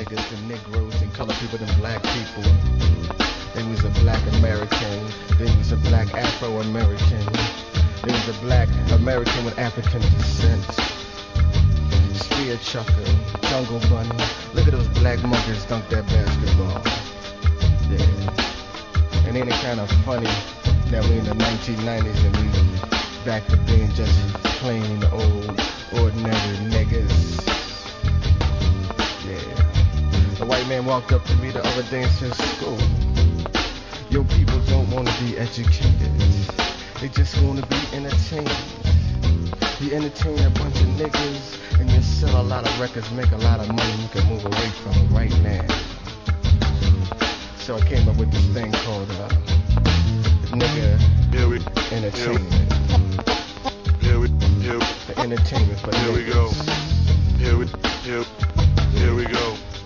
niggas and Negroes and colored people and black people. Then was a black American. Then was a black Afro-American. Then was a black American with African descent. Spear chucker, jungle bunny. Look at those black monkeys dunk that basketball. Yeah. And ain't it kind of funny that we in the 1990s and we back to being just plain old ordinary niggas. Yeah. A white man walked up to me the other day and said, "School, your people don't want to be educated. They just want to be entertained. You entertain a bunch of niggas and you sell a lot of records, make a lot of money you can move away from right now." So I came up with this thing called nigga entertainment. The entertainment for Here we niggas. go. Here we go.